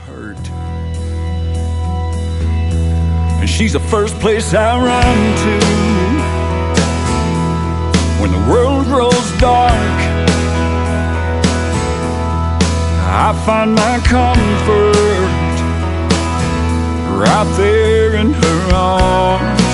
hurt. And she's the first place I run to when the world grows dark. I find my comfort right there in her arms.